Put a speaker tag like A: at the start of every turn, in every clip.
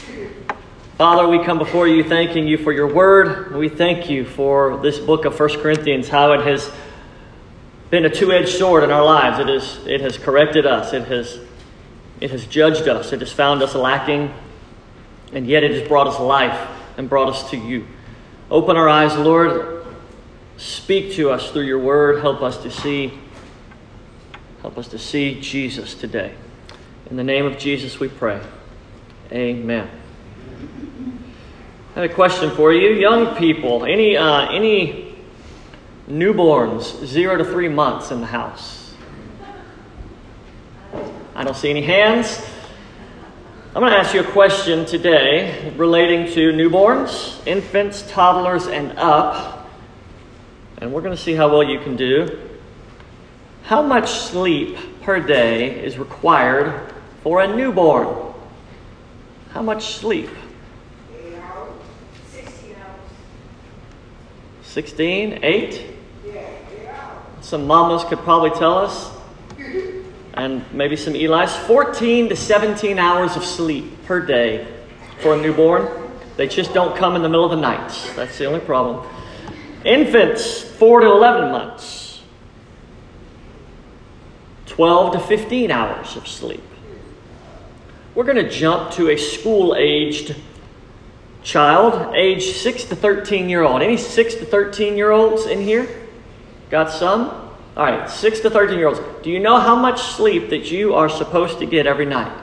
A: Father, we come before you thanking you for your word. We thank you for this book of 1 Corinthians, how it has been a two-edged sword in our lives. It has corrected us. It has judged us. It has found us lacking. And yet it has brought us life and brought us to you. Open our eyes, Lord. Speak to us through your word. Help us to see Jesus today. In the name of Jesus we pray. Amen. I have a question for you. Young people, any newborns 0 to 3 months in the house? I don't see any hands. I'm going to ask you a question today relating to newborns, infants, toddlers, and up. And we're going to see how well you can do. How much sleep per day is required for a newborn? How much sleep? 16, 8? Some mamas could probably tell us, and maybe some Eli's, 14 to 17 hours of sleep per day for a newborn. They just don't come in the middle of the night. That's the only problem. Infants, 4 to 11 months. 12 to 15 hours of sleep. We're going to jump to a school-aged child, age 6 to 13-year-old. Any 6 to 13-year-olds in here? Got some? All right, 6 to 13-year-olds. Do you know how much sleep that you are supposed to get every night?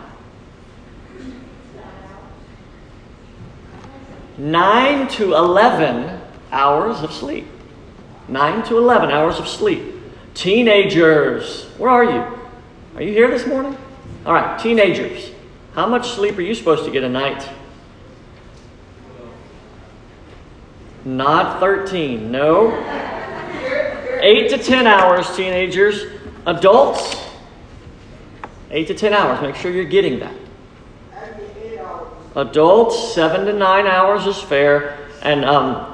A: 9 to 11 hours of sleep. 9 to 11 hours of sleep. Teenagers, where are you? Are you here this morning? All right, teenagers. How much sleep are you supposed to get a night? Not 13, no. 8 to 10 hours, teenagers. Adults, 8 to 10 hours. Make sure you're getting that. Adults, 7 to 9 hours is fair. And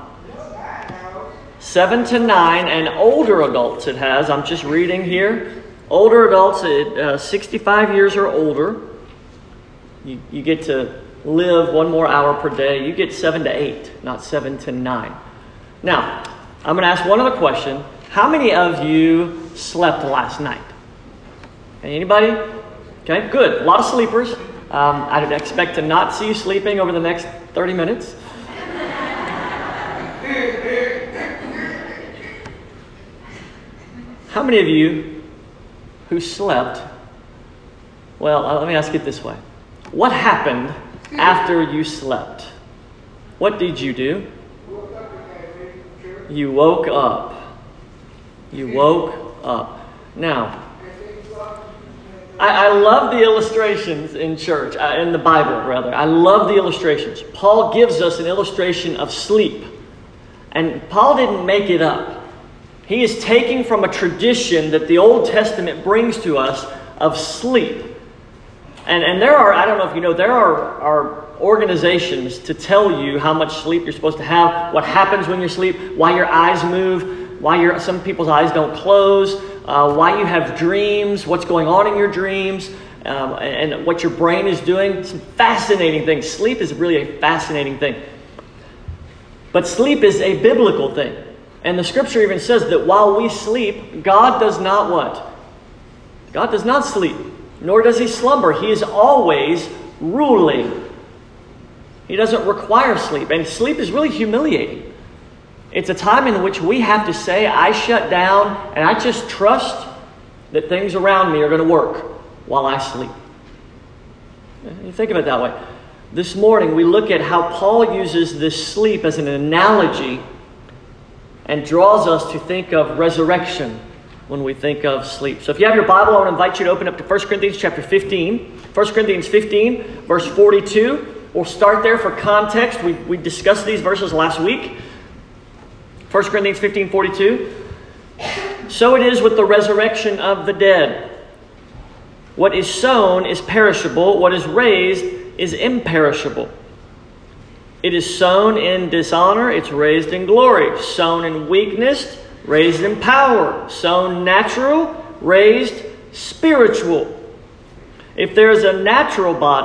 A: 7 to 9, and older adults it has. I'm just reading here. Older adults, 65 years or older, you get to live 1 more hour per day. You get 7 to 8, not 7 to 9. Now, I'm going to ask one other question. How many of you slept last night? Anybody? Okay, good. A lot of sleepers. I'd expect to not see you sleeping over the next 30 minutes. How many of you who slept, well, let me ask it this way. What happened after you slept? What did you do? You woke up. You woke up. Now, I love the illustrations in church, in the Bible, rather. I love the illustrations. Paul gives us an illustration of sleep. And Paul didn't make it up. He is taking from a tradition that the Old Testament brings to us of sleep. And there are, I don't know if you know, there are organizations to tell you how much sleep you're supposed to have, what happens when you sleep, why your eyes move, why some people's eyes don't close, why you have dreams, what's going on in your dreams, and what your brain is doing. Some fascinating things. Sleep is really a fascinating thing. But sleep is a biblical thing. And the scripture even says that while we sleep, God does not what? God does not sleep, nor does he slumber. He is always ruling. He doesn't require sleep. And sleep is really humiliating. It's a time in which we have to say, I shut down and I just trust that things around me are going to work while I sleep. You think of it that way. This morning we look at how Paul uses this sleep as an analogy and draws us to think of resurrection when we think of sleep. So if you have your Bible, I want to invite you to open up to 1 Corinthians chapter 15. 1 Corinthians 15, verse 42. We'll start there for context. We discussed these verses last week. 1 Corinthians 15, 42. So it is with the resurrection of the dead. What is sown is perishable. What is raised is imperishable. It is sown in dishonor, it's raised in glory. Sown in weakness, raised in power. Sown natural, raised spiritual. If there is a natural body,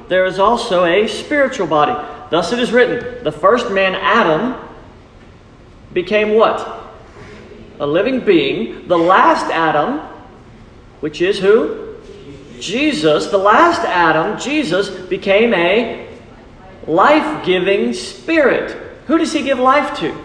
A: there is also a spiritual body. Thus it is written, the first man, Adam, became what? A living being. The last Adam, which is who? Jesus. The last Adam, Jesus, became a life-giving spirit. Who does he give life to?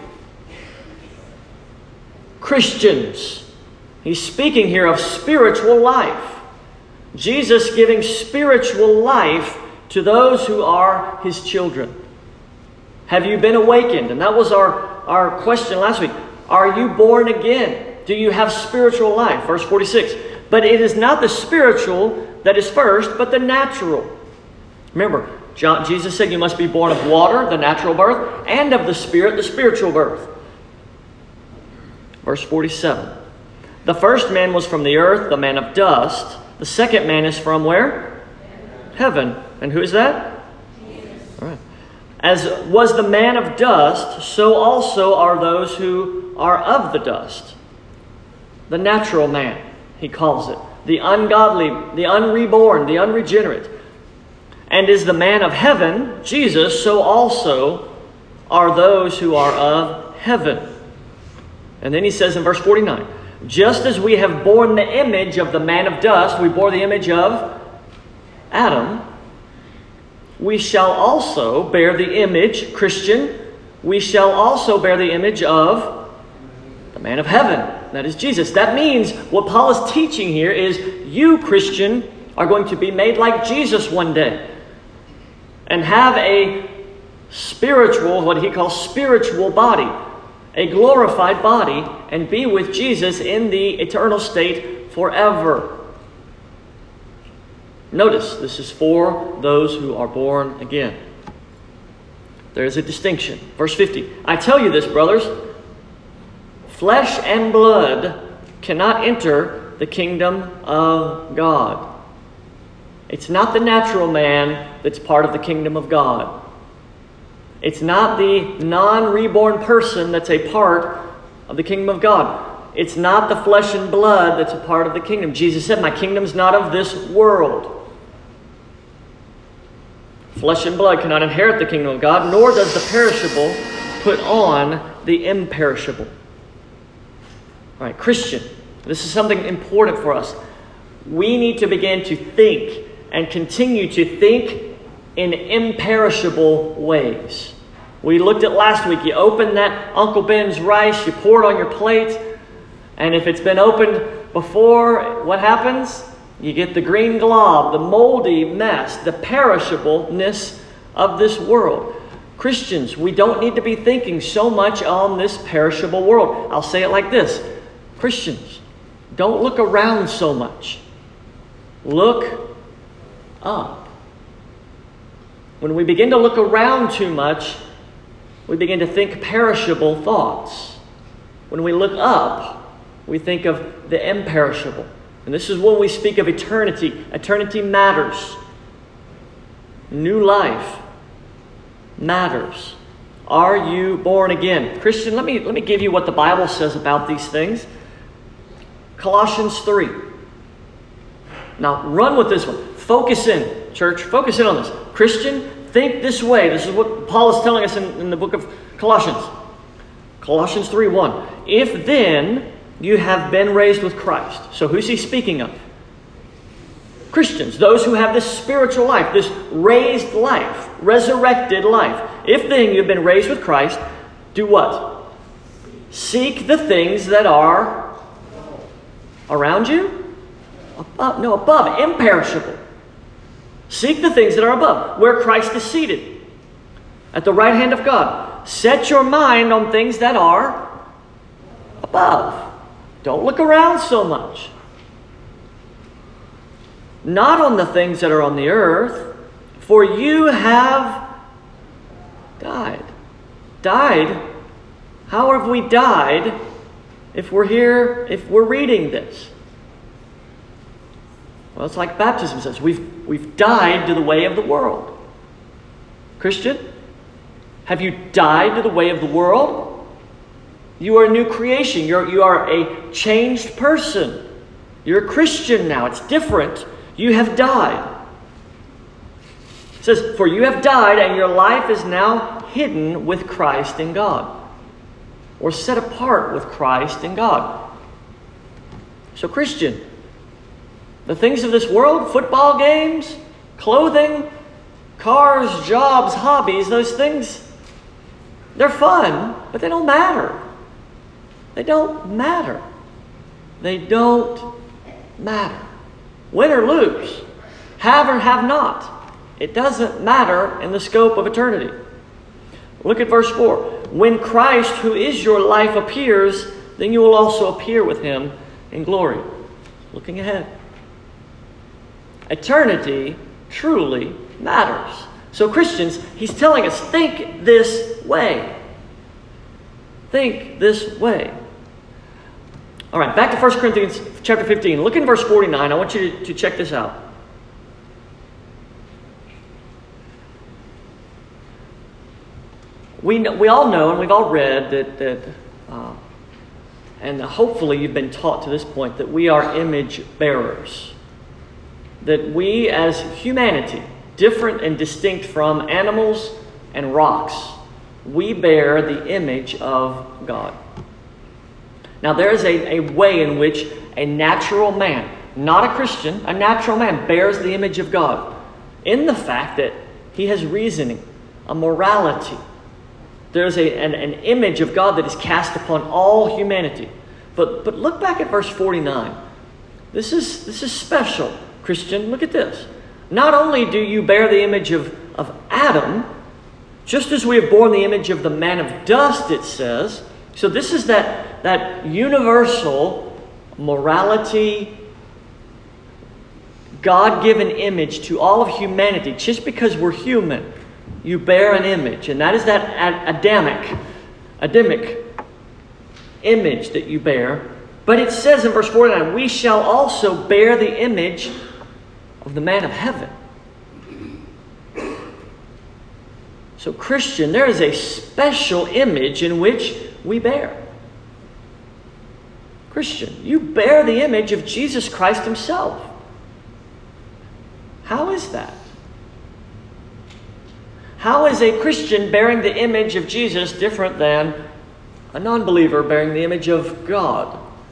A: Christians. He's speaking here of spiritual life. Jesus giving spiritual life to those who are his children. Have you been awakened? And that was our question last week. Are you born again? Do you have spiritual life? Verse 46. But it is not the spiritual that is first, but the natural. Remember, Jesus said you must be born of water, the natural birth, and of the Spirit, the spiritual birth. Verse 47. The first man was from the earth, the man of dust. The second man is from where? Heaven. And who is that? Jesus. All right. As was the man of dust, so also are those who are of the dust. The natural man, he calls it. The ungodly, the unreborn, the unregenerate. And is the man of heaven, Jesus, so also are those who are of heaven. And then he says in verse 49, just as we have borne the image of the man of dust, we bore the image of Adam, we shall also bear the image, Christian, we shall also bear the image of the man of heaven. That is Jesus. That means what Paul is teaching here is you, Christian, are going to be made like Jesus one day and have a spiritual, what he calls spiritual body, a glorified body, and be with Jesus in the eternal state forever. Notice, this is for those who are born again. There is a distinction. Verse 50. I tell you this, brothers, flesh and blood cannot enter the kingdom of God. It's not the natural man that's part of the kingdom of God. It's not the non-reborn person that's a part of the kingdom of God. It's not the flesh and blood that's a part of the kingdom. Jesus said, my kingdom's not of this world. Flesh and blood cannot inherit the kingdom of God, nor does the perishable put on the imperishable. All right, Christian, this is something important for us. We need to begin to think and continue to think in imperishable ways. We looked at last week. You open that Uncle Ben's rice, you pour it on your plate, and if it's been opened before, what happens? You get the green glob, the moldy mess, the perishableness of this world. Christians, we don't need to be thinking so much on this perishable world. I'll say it like this. Christians, don't look around so much. Look up. When we begin to look around too much, we begin to think perishable thoughts. When we look up, we think of the imperishable. And this is when we speak of eternity. Eternity matters. New life matters. Are you born again? Christian, let me give you what the Bible says about these things. Colossians 3. Now, run with this one. Focus in, church. Focus in on this. Christian, think this way. This is what Paul is telling us in the book of Colossians. Colossians 3:1. If then you have been raised with Christ. So who's he speaking of? Christians, those who have this spiritual life, this raised life, resurrected life. If then you've been raised with Christ, do what? Seek the things that are around you? Above, imperishable. Seek the things that are above, where Christ is seated, at the right hand of God. Set your mind on things that are above. Don't look around so much. Not on the things that are on the earth, for you have died. Died? How have we died if we're here, if we're reading this? Well, it's like baptism says. We've died to the way of the world. Christian, have you died to the way of the world? You are a new creation. You are a changed person. You're a Christian now. It's different. You have died. It says, "For you have died, and your life is now hidden with Christ in God," or set apart with Christ in God. So Christian, the things of this world, football games, clothing, cars, jobs, hobbies, those things, they're fun, but they don't matter. They don't matter. They don't matter. Win or lose, have or have not, it doesn't matter in the scope of eternity. Look at verse 4. "When Christ, who is your life, appears, then you will also appear with him in glory." Looking ahead. Eternity truly matters. So Christians, he's telling us, think this way. Think this way. All right, back to 1 Corinthians chapter 15. Look in verse 49. I want you to check this out. We all know and we've all read that and hopefully you've been taught to this point, that we are image bearers. That we as humanity, different and distinct from animals and rocks, we bear the image of God. Now there is a way in which a natural man, not a Christian, a natural man bears the image of God, in the fact that he has reasoning, a morality. There's an image of God that is cast upon all humanity. But look back at verse 49. This is special, Christian. Look at this. Not only do you bear the image of Adam, just as we have borne the image of the man of dust, it says. So this is that universal morality, God-given image to all of humanity. Just because we're human, you bear an image, and that is that Adamic image that you bear. But it says in verse 49, "We shall also bear the image of the man of heaven." So Christian, there is a special image in which we bear. Christian, you bear the image of Jesus Christ himself. How is that? How is a Christian bearing the image of Jesus different than a non-believer bearing the image of God?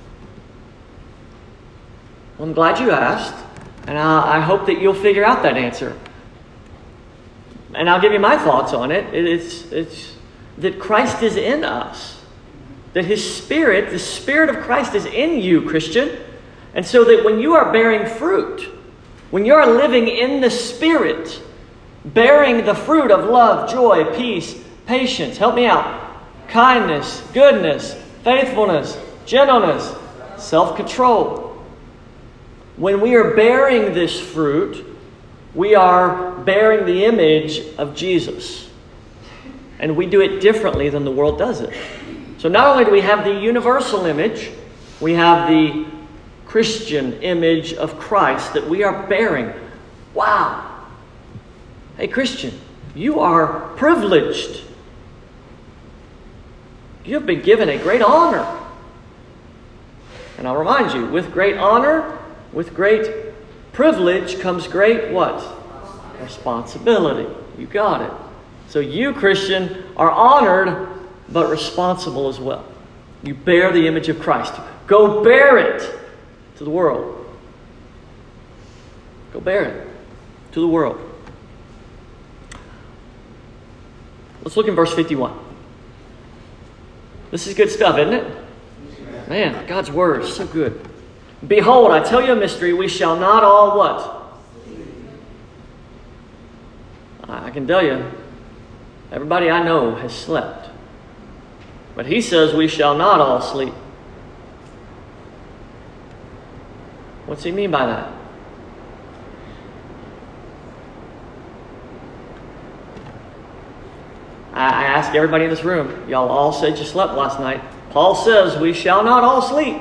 A: Well, I'm glad you asked, and I hope that you'll figure out that answer. And I'll give you my thoughts on it. It's that Christ is in us. That His Spirit, the Spirit of Christ is in you, Christian. And so that when you are bearing fruit, when you are living in the Spirit, bearing the fruit of love, joy, peace, patience, help me out, kindness, goodness, faithfulness, gentleness, self-control. When we are bearing this fruit, we are bearing the image of Jesus. And we do it differently than the world does it. So not only do we have the universal image, we have the Christian image of Christ that we are bearing. Wow! Hey Christian, you are privileged. You have been given a great honor. And I'll remind you, with great honor, with great privilege comes great what? Responsibility. You got it. So you, Christian, are honored but responsible as well. You bear the image of Christ. Go bear it to the world. Go bear it to the world. Let's look in verse 51. This is good stuff, isn't it? Man, God's word is so good. "Behold, I tell you a mystery, we shall not all" what? I can tell you, everybody I know has slept. But he says we shall not all sleep. What's he mean by that? I ask everybody in this room, y'all all said you slept last night. Paul says we shall not all sleep.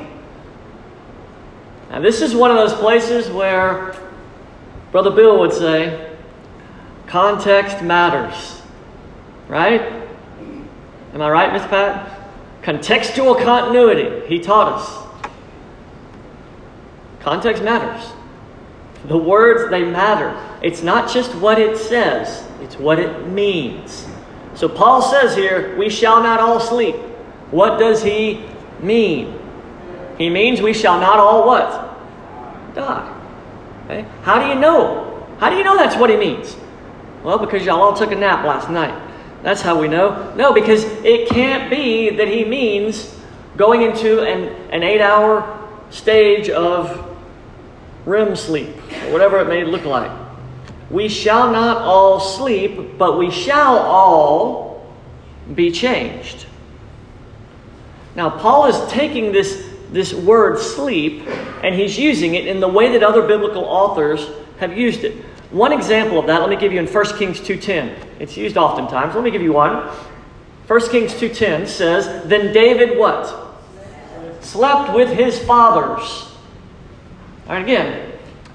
A: Now this is one of those places where Brother Bill would say, context matters. Right? Am I right, Miss Pat? Contextual continuity. He taught us. Context matters. The words, they matter. It's not just what it says, it's what it means. So Paul says here, we shall not all sleep. What does he mean? He means we shall not all what? Die. Okay? How do you know? How do you know that's what he means? Well, because y'all all took a nap last night. That's how we know. No, because it can't be that he means going into an 8-hour stage of REM sleep, or whatever it may look like. We shall not all sleep, but we shall all be changed. Now, Paul is taking this word sleep, and he's using it in the way that other biblical authors have used it. One example of that, let me give you in 1 Kings 2:10. It's used oftentimes. Let me give you one. 1 Kings 2:10 says, then David what? Slept with his fathers. All right, again,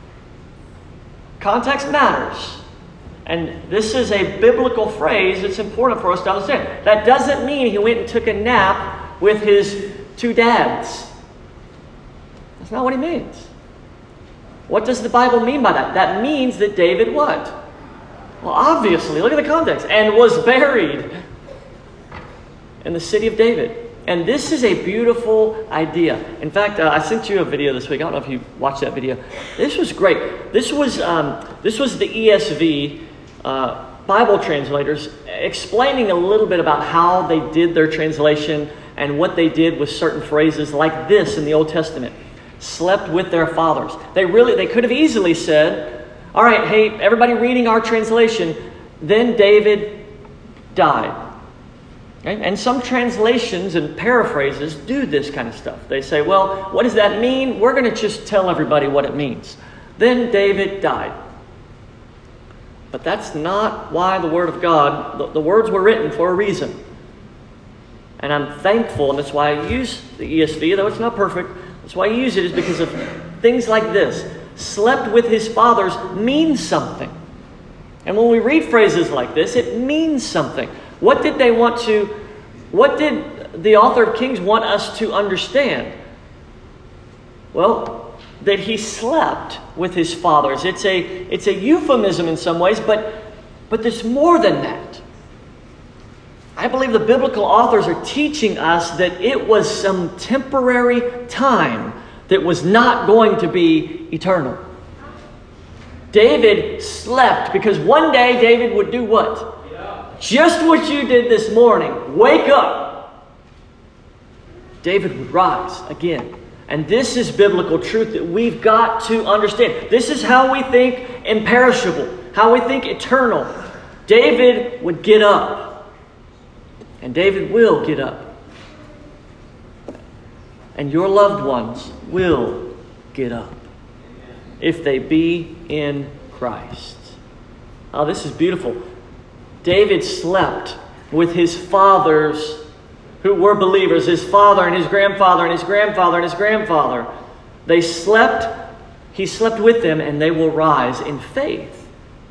A: context matters. And this is a biblical phrase that's important for us to understand. That doesn't mean he went and took a nap with his 2 dads. That's not what he means. What does the Bible mean by that? That means that David what? Well, obviously, look at the context. And was buried in the city of David. And this is a beautiful idea. In fact, I sent you a video this week. I don't know if you watched that video. This was great. This was the ESV Bible translators explaining a little bit about how they did their translation and what they did with certain phrases like this in the Old Testament. Slept with their fathers. They could have easily said, all right, hey, everybody reading our translation, then David died. Okay? And some translations and paraphrases do this kind of stuff. They say, well, what does that mean? We're going to just tell everybody what it means. Then David died. But that's not why the Word of God, the words were written for a reason. And I'm thankful, and that's why I use the ESV, though it's not perfect. That's why I use it, is because of things like this. Slept with his fathers means something. And when we read phrases like this, it means something. What did the author of Kings want us to understand? Well, that he slept with his fathers. It's a euphemism in some ways, but there's more than that. I believe the biblical authors are teaching us that it was some temporary time that was not going to be eternal. David slept because one day David would do what? Just what you did this morning. Wake up. David would rise again. And this is biblical truth that we've got to understand. This is how we think imperishable, how we think eternal. David would get up. And David will get up. And your loved ones will get up if they be in Christ. Oh, this is beautiful. David slept with his fathers who were believers, his father and his grandfather and his grandfather and his grandfather. They slept, he slept with them, and they will rise in faith.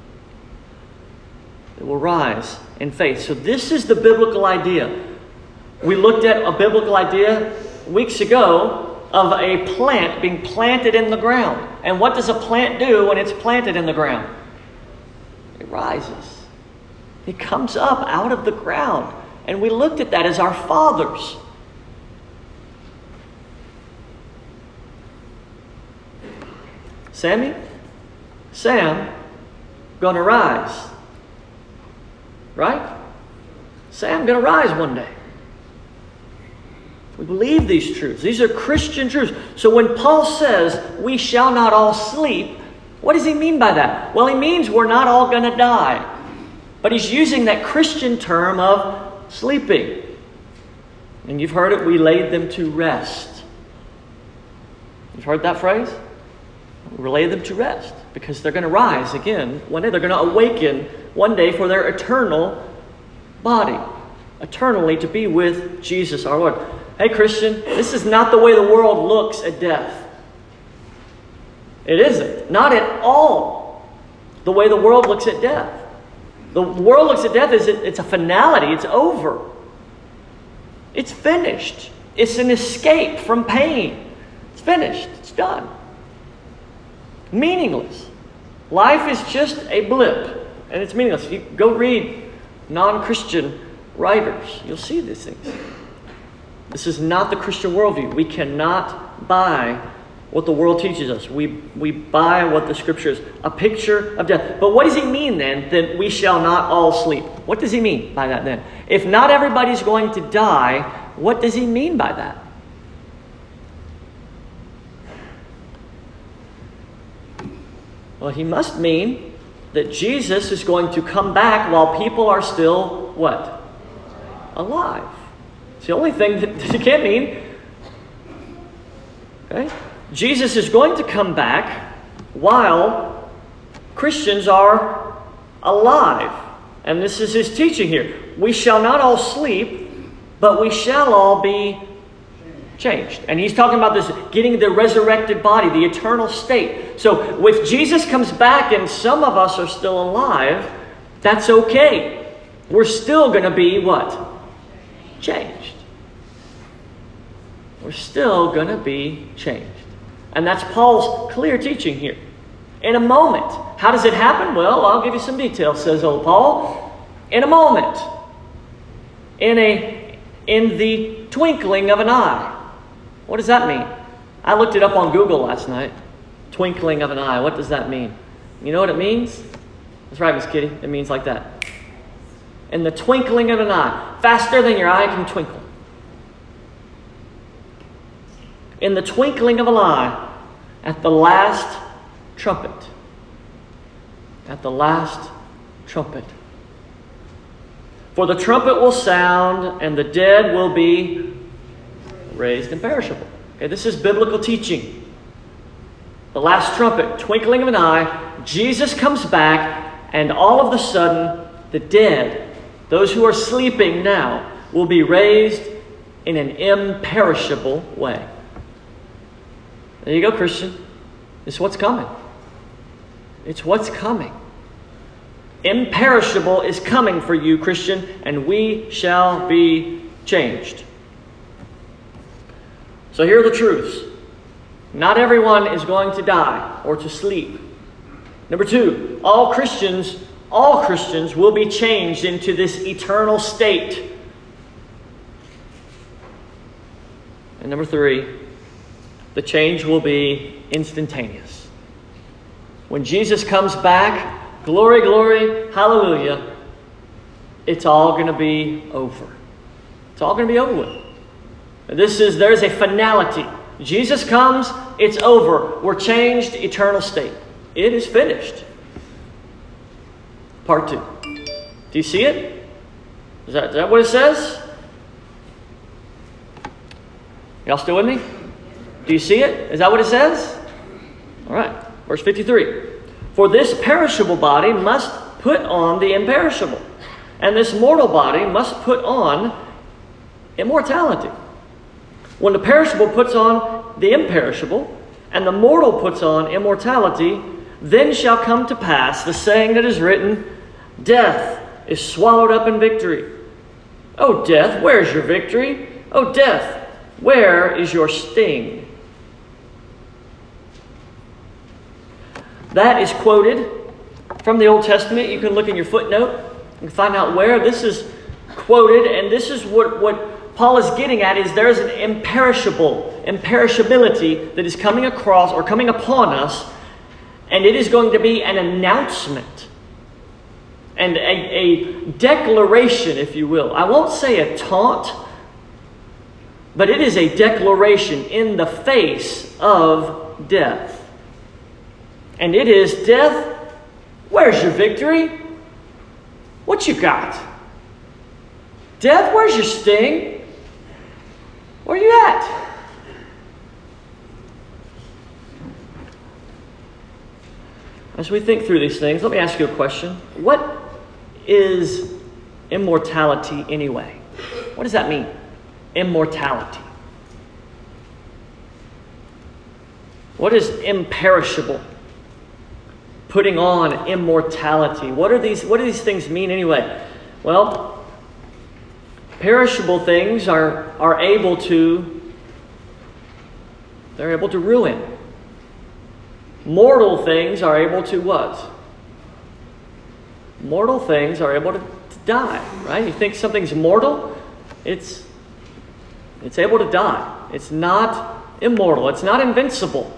A: They will rise in faith. So this is the biblical idea. We looked at a biblical idea weeks ago of a plant being planted in the ground. And what does a plant do when it's planted in the ground? It rises. It comes up out of the ground. And we looked at that as our fathers. Sam, gonna rise. Right? Sam gonna rise one day. We believe these truths. These are Christian truths. So when Paul says, we shall not all sleep, what does he mean by that? Well, he means we're not all going to die. But he's using that Christian term of sleeping. And you've heard it, we laid them to rest. You've heard that phrase? We laid them to rest. Because they're going to rise again one day. They're going to awaken one day for their eternal body. Eternally to be with Jesus our Lord. Hey Christian, this is not the way the world looks at death. It isn't. Not at all the way the world looks at death. The world looks at death as it's a finality. It's over. It's finished. It's an escape from pain. It's finished. It's done. Meaningless. Life is just a blip, and it's meaningless. You go read non-Christian writers. You'll see these things. This is not the Christian worldview. We cannot buy what the world teaches us. We buy what the Scripture is, a picture of death. But what does he mean then, that we shall not all sleep? What does he mean by that then? If not everybody's going to die, what does he mean by that? Well, he must mean that Jesus is going to come back while people are still, what? Alive. It's the only thing that he can't mean. Okay? Jesus is going to come back while Christians are alive. And this is his teaching here. We shall not all sleep, but we shall all be changed. And he's talking about this, getting the resurrected body, the eternal state. So if Jesus comes back and some of us are still alive, that's okay. We're still going to be what? Changed. We're still going to be changed. And that's Paul's clear teaching here. In a moment. How does it happen? Well, I'll give you some details, says old Paul. In a moment. In the twinkling of an eye. What does that mean? I looked it up on Google last night. Twinkling of an eye. What does that mean? You know what it means? That's right, Miss Kitty. It means like that. In the twinkling of an eye. Faster than your eye can twinkle. In the twinkling of an eye, at the last trumpet. At the last trumpet. For the trumpet will sound, and the dead will be raised imperishable. Okay, this is biblical teaching. The last trumpet, twinkling of an eye, Jesus comes back, and all of a sudden, the dead, those who are sleeping now, will be raised in an imperishable way. There you go, Christian. It's what's coming. It's what's coming. Imperishable is coming for you, Christian, and we shall be changed. So here are the truths. Not everyone is going to die or to sleep. Number two, all Christians will be changed into this eternal state. And number three, the change will be instantaneous. When Jesus comes back, glory, glory, hallelujah, it's all going to be over. It's all going to be over with. There's a finality. Jesus comes, it's over. We're changed, eternal state. It is finished. Part 2. Do you see it? Is that what it says? Y'all still with me? Do you see it? Is that what it says? All right. Verse 53. For this perishable body must put on the imperishable, and this mortal body must put on immortality. When the perishable puts on the imperishable, and the mortal puts on immortality, then shall come to pass the saying that is written, death is swallowed up in victory. O death, where is your victory? O death, where is your sting? That is quoted from the Old Testament. You can look in your footnote and find out where this is quoted. And this is what Paul is getting at, is there's an imperishability that is coming across or coming upon us. And it is going to be an announcement and a declaration, if you will. I won't say a taunt, but it is a declaration in the face of death. And it is, death, where's your victory? What you got? Death, where's your sting? Where you at? As we think through these things, let me ask you a question. What is immortality anyway? What does that mean? Immortality. What is imperishable? Putting on immortality. What do these things mean anyway? Well, perishable things are able to ruin. mortal things are able to what? Mortal things are able to die, right? You think something's mortal, it's able to die. It's not immortal. It's not invincible.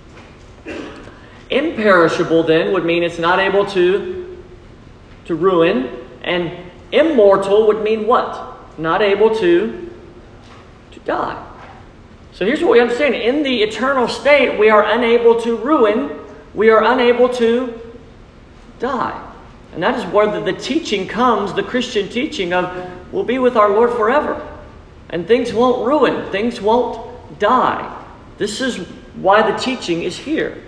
A: Imperishable, then, would mean it's not able to ruin. And immortal would mean what? Not able to die. So here's what we understand. In the eternal state, we are unable to ruin. We are unable to die. And that is where the teaching comes, the Christian teaching of we'll be with our Lord forever. And things won't ruin. Things won't die. This is why the teaching is here.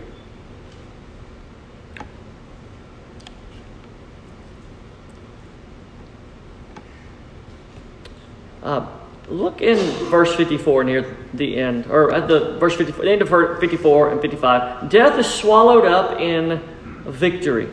A: Look in verse 54 near the end, or at the verse 54, the end of 54 and 55. Death is swallowed up in victory.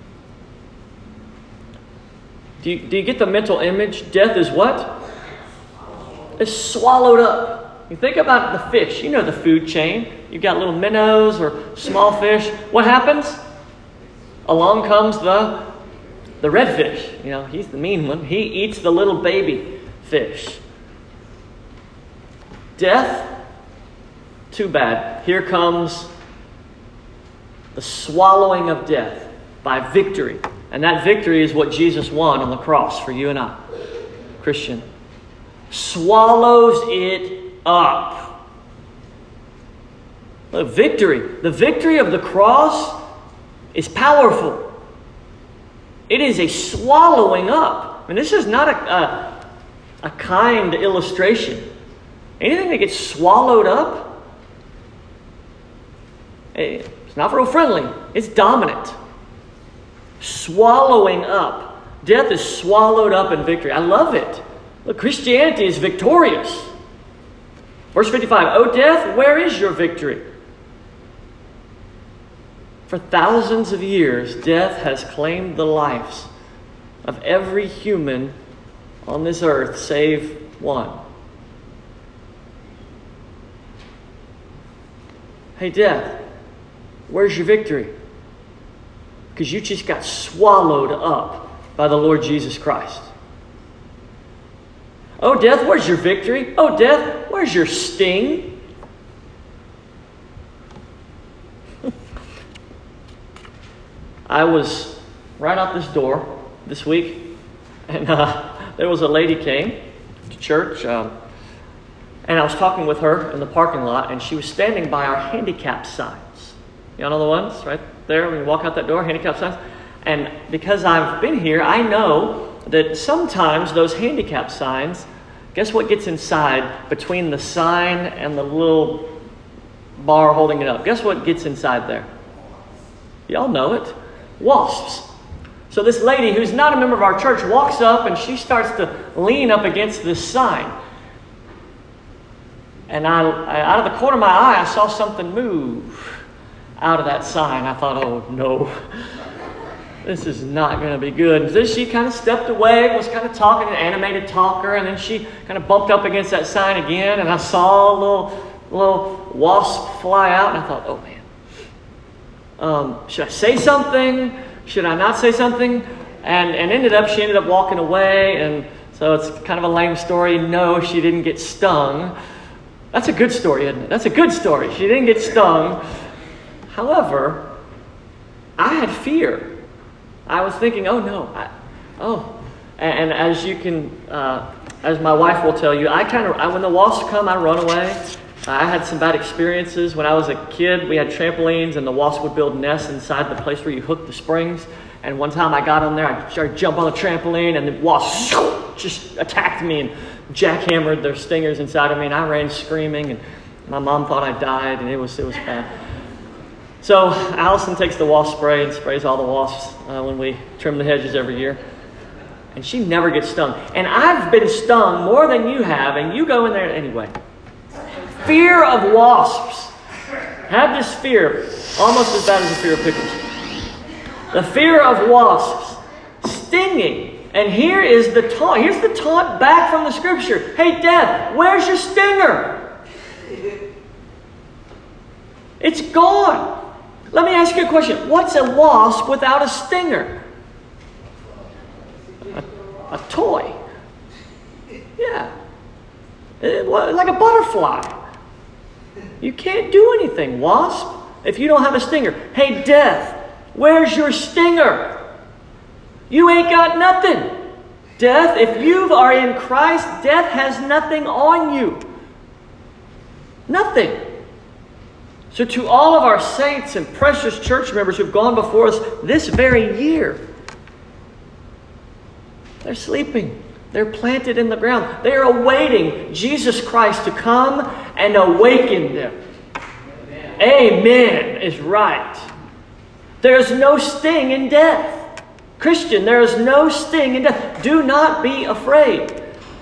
A: Do you get the mental image? Death is what? It's swallowed up. You think about the fish. You know the food chain. You've got little minnows or small fish. What happens? Along comes the redfish. You know, he's the mean one. He eats the little baby fish. Death, too bad. Here comes the swallowing of death by victory. And that victory is what Jesus won on the cross for you and I. Christian. Swallows it up. The victory of the cross is powerful. It is a swallowing up. I mean, this is not a kind illustration. Anything that gets swallowed up, it's not real friendly. It's dominant. Swallowing up. Death is swallowed up in victory. I love it. Look, Christianity is victorious. Verse 55, O death, where is your victory? For thousands of years, death has claimed the lives of every human on this earth save one. Hey, death, where's your victory? Because you just got swallowed up by the Lord Jesus Christ. Oh, death, where's your victory? Oh, death, where's your sting? I was right out this door this week, and there was a lady came to church, and I was talking with her in the parking lot, and she was standing by our handicap signs. Y'all know the ones right there when you walk out that door, handicap signs? And because I've been here, I know that sometimes those handicap signs, guess what gets inside between the sign and the little bar holding it up? Guess what gets inside there? Y'all know it. Wasps. So this lady, who's not a member of our church, walks up and she starts to lean up against this sign. And I out of the corner of my eye, I saw something move out of that sign. I thought, oh no, this is not going to be good. And then she kind of stepped away, was kind of talking, an animated talker, and then she kind of bumped up against that sign again, and I saw a little wasp fly out, and I thought, oh man, should I say something? Should I not say something? And she ended up walking away, and so it's kind of a lame story. No, she didn't get stung. That's a good story, isn't it? That's a good story. She didn't get stung. However, I had fear. I was thinking, oh no, and as you can, as my wife will tell you, when the wasps come, I run away. I had some bad experiences when I was a kid. We had trampolines, and the wasp would build nests inside the place where you hook the springs. And one time I got on there, I started to jump on the trampoline, and the wasp just attacked me and jackhammered their stingers inside of me, and I ran screaming, and my mom thought I died, and it was bad. So Allison takes the wasp spray and sprays all the wasps when we trim the hedges every year. And she never gets stung. And I've been stung more than you have, and you go in there anyway. Fear of wasps. Have this fear, almost as bad as the fear of pickles. The fear of wasps. Stinging. And here is the taunt. Here's the taunt back from the scripture. Hey, death, where's your stinger? It's gone. Let me ask you a question. What's a wasp without a stinger? A toy. Yeah. Like a butterfly. You can't do anything, wasp, if you don't have a stinger. Hey, death, where's your stinger? You ain't got nothing. Death, if you are in Christ, death has nothing on you. Nothing. So to all of our saints and precious church members who've gone before us this very year, they're sleeping. They're planted in the ground. They are awaiting Jesus Christ to come and awaken them. Amen is right. There's no sting in death. Christian, there is no sting in death. Do not be afraid.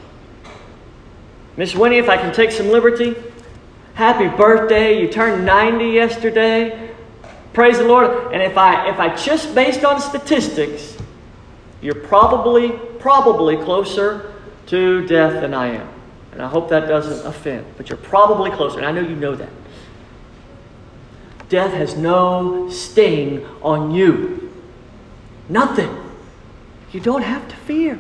A: Miss Winnie, if I can take some liberty, happy birthday. You turned 90 yesterday. Praise the Lord. And if I just based on statistics, you're probably closer to death than I am. And I hope that doesn't offend. But you're probably closer. And I know you know that. Death has no sting on you. Nothing. You don't have to fear.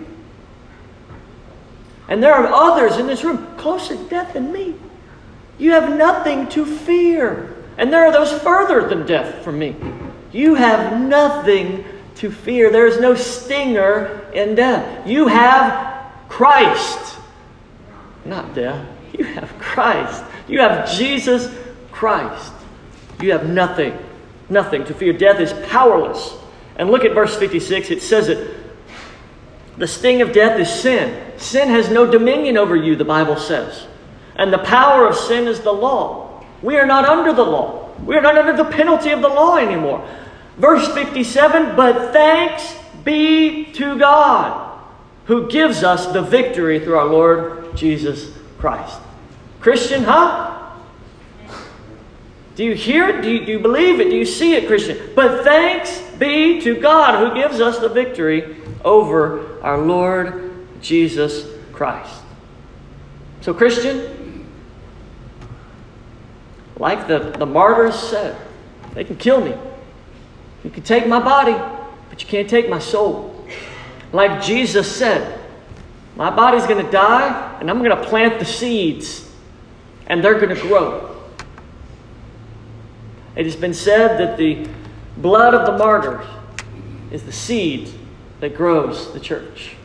A: And there are others in this room closer to death than me. You have nothing to fear. And there are those further than death from me. You have nothing to fear. There is no stinger in death. You have Christ. Not death. You have Christ. You have Jesus Christ. You have nothing to fear. Death is powerless. And look at verse 56. It says it. The sting of death is sin. Sin has no dominion over you, the Bible says. And the power of sin is the law. We are not under the law. We are not under the penalty of the law anymore. Verse 57, but thanks be to God who gives us the victory through our Lord Jesus Christ. Christian, huh? Do you hear it? Do you believe it? Do you see it, Christian? But thanks be to God who gives us the victory over our Lord Jesus Christ. So, Christian, like the martyrs said, they can kill me. You can take my body, but you can't take my soul. Like Jesus said, my body's going to die, and I'm going to plant the seeds, and they're going to grow. It has been said that the blood of the martyrs is the seed that grows the church.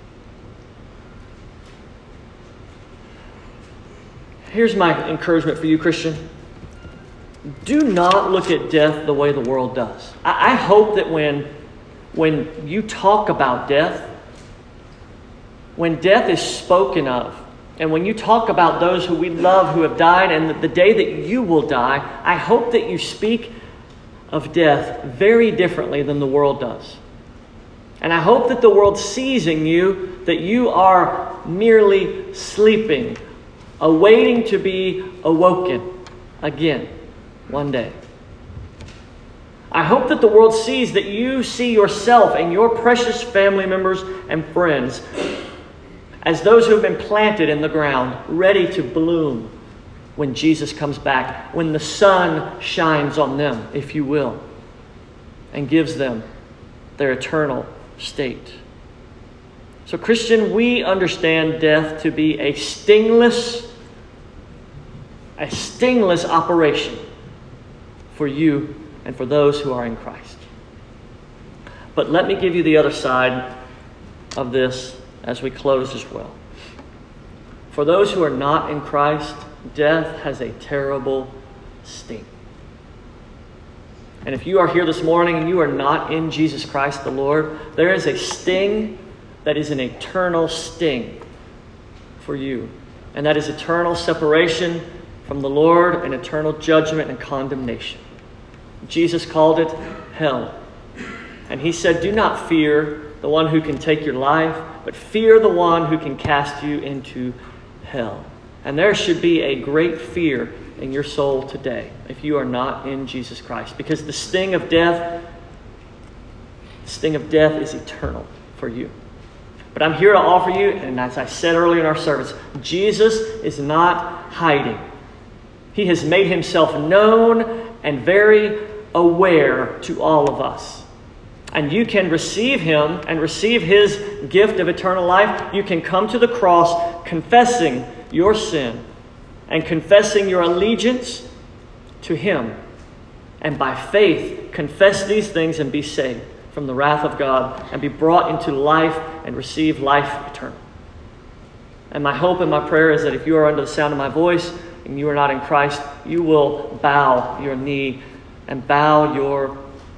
A: Here's my encouragement for you, Christian. Do not look at death the way the world does. I hope that when you talk about death, when death is spoken of, and when you talk about those who we love who have died and the day that you will die, I hope that you speak of death very differently than the world does. And I hope that the world sees in you that you are merely sleeping, awaiting to be awoken again one day. I hope that the world sees that you see yourself and your precious family members and friends as those who have been planted in the ground, ready to bloom when Jesus comes back, when the sun shines on them, if you will, and gives them their eternal state. So, Christian, we understand death to be a stingless operation for you and for those who are in Christ. But let me give you the other side of this as we close as well. For those who are not in Christ, death has a terrible sting. And if you are here this morning and you are not in Jesus Christ the Lord, there is a sting that is an eternal sting for you. And that is eternal separation from the Lord and eternal judgment and condemnation. Jesus called it hell. And he said, do not fear the one who can take your life, but fear the one who can cast you into hell. And there should be a great fear in your soul today if you are not in Jesus Christ. Because the sting of death is eternal for you. But I'm here to offer you, and as I said earlier in our service, Jesus is not hiding. He has made himself known and very aware to all of us. And you can receive Him and receive His gift of eternal life. You can come to the cross confessing your sin and confessing your allegiance to Him. And by faith, confess these things and be saved from the wrath of God and be brought into life and receive life eternal. And my hope and my prayer is that if you are under the sound of my voice and you are not in Christ, you will bow your knee and bow your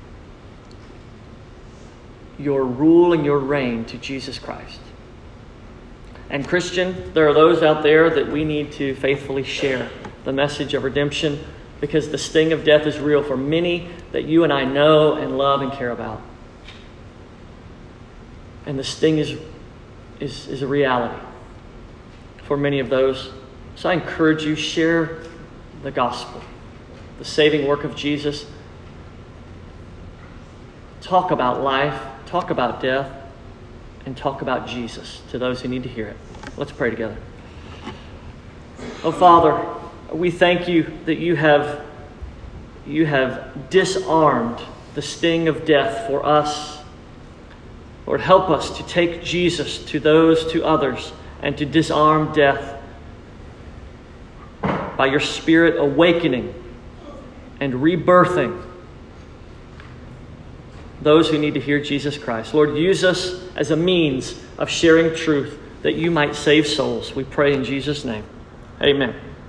A: rule and your reign to Jesus Christ. And Christian, there are those out there that we need to faithfully share the message of redemption, because the sting of death is real for many that you and I know and love and care about. And the sting is a reality for many of those. So I encourage you, share the gospel, the saving work of Jesus. Talk about life, talk about death, and talk about Jesus to those who need to hear it. Let's pray together. Oh, Father, we thank you that you have disarmed the sting of death for us. Lord, help us to take Jesus to others, and to disarm death by your Spirit awakening and rebirthing those who need to hear Jesus Christ. Lord, use us as a means of sharing truth that you might save souls. We pray in Jesus' name. Amen.